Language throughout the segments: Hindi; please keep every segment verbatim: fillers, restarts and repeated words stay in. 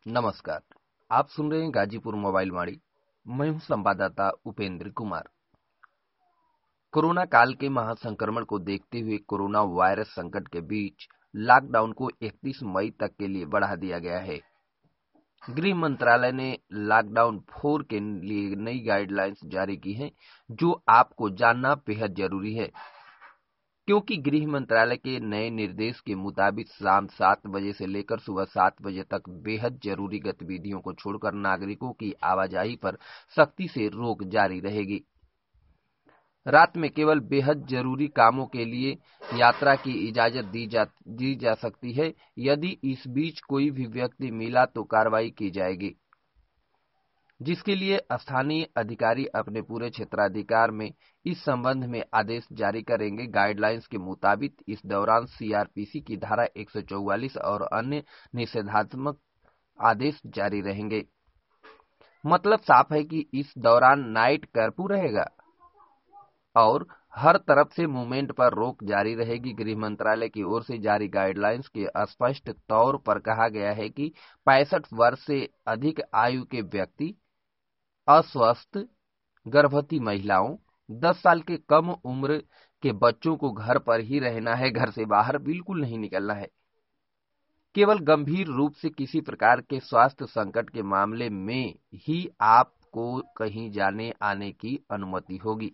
नमस्कार। आप सुन रहे हैं गाजीपुर मोबाइल वाणी। मैं हूं संवाददाता उपेंद्र कुमार। कोरोना काल के महासंक्रमण को देखते हुए कोरोना वायरस संकट के बीच लॉकडाउन को इकतीस मई तक के लिए बढ़ा दिया गया है। गृह मंत्रालय ने लॉकडाउन फोर के लिए नई गाइडलाइंस जारी की हैं, जो आपको जानना बेहद जरूरी है, क्योंकि गृह मंत्रालय के नए निर्देश के मुताबिक शाम सात बजे से लेकर सुबह सात बजे तक बेहद जरूरी गतिविधियों को छोड़कर नागरिकों की आवाजाही पर सख्ती से रोक जारी रहेगी। रात में केवल बेहद जरूरी कामों के लिए यात्रा की इजाजत दी जा दी जा सकती है। यदि इस बीच कोई भी व्यक्ति मिला तो कार्रवाई की जाएगी, जिसके लिए स्थानीय अधिकारी अपने पूरे क्षेत्राधिकार में इस संबंध में आदेश जारी करेंगे। गाइडलाइंस के मुताबिक इस दौरान सीआरपीसी की धारा एक सौ चौवालीस और अन्य निषेधात्मक आदेश जारी रहेंगे। मतलब साफ है कि इस दौरान नाइट कर्फ्यू रहेगा और हर तरफ से मूवमेंट पर रोक जारी रहेगी। गृह मंत्रालय की ओर से जारी गाइडलाइंस के स्पष्ट तौर पर कहा गया है कि पैंसठ वर्ष से अधिक आयु के व्यक्ति, अस्वस्थ, गर्भवती महिलाओं, दस साल के कम उम्र के बच्चों को घर पर ही रहना है। घर से बाहर बिल्कुल नहीं निकलना है। केवल गंभीर रूप से किसी प्रकार के स्वास्थ्य संकट के मामले में ही आपको कहीं जाने आने की अनुमति होगी।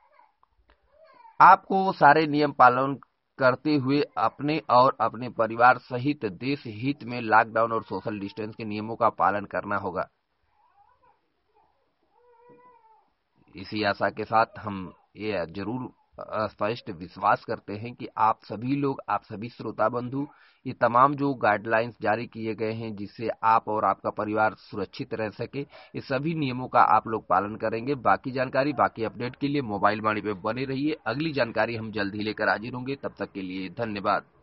आपको सारे नियम पालन करते हुए अपने और अपने परिवार सहित देश हित में लॉकडाउन और सोशल डिस्टेंस के नियमों का पालन करना होगा। इसी आशा के साथ हम ये जरूर स्पष्ट विश्वास करते हैं कि आप सभी लोग, आप सभी श्रोता बंधु, ये तमाम जो गाइडलाइंस जारी किए गए हैं जिससे आप और आपका परिवार सुरक्षित रह सके, ये सभी नियमों का आप लोग पालन करेंगे। बाकी जानकारी, बाकी अपडेट के लिए मोबाइल वाणी पे बने रहिए। अगली जानकारी हम जल्द ही लेकर हाजिर होंगे। तब तक के लिए धन्यवाद।